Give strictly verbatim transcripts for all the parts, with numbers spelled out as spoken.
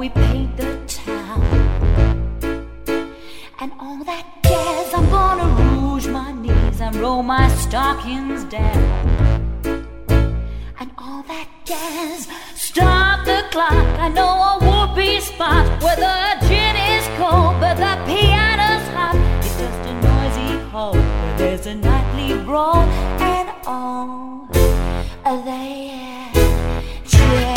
we paint the town. And all that jazz, I'm gonna rouge my knees and roll my stockings down. And all that jazz, stop the clock, I know a whoopee spot where the gin is cold but the piano's hot. It's just a noisy hall where there's a nightly brawl. And all they jazz.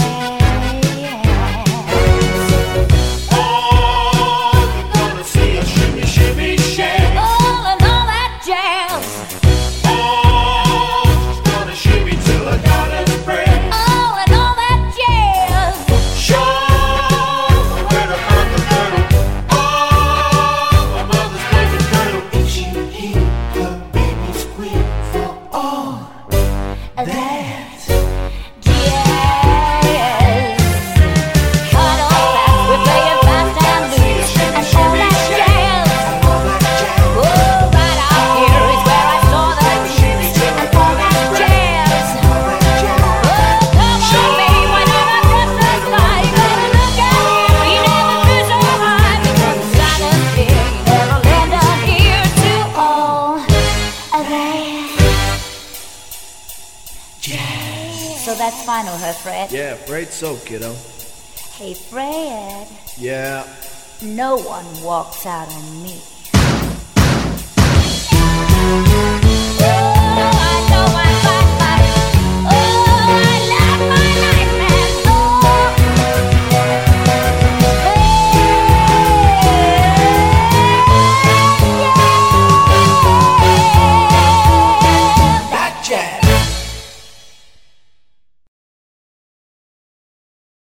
So that's final, huh, Fred? Yeah, afraid so, kiddo. Hey, Fred. Yeah? No one walks out on me.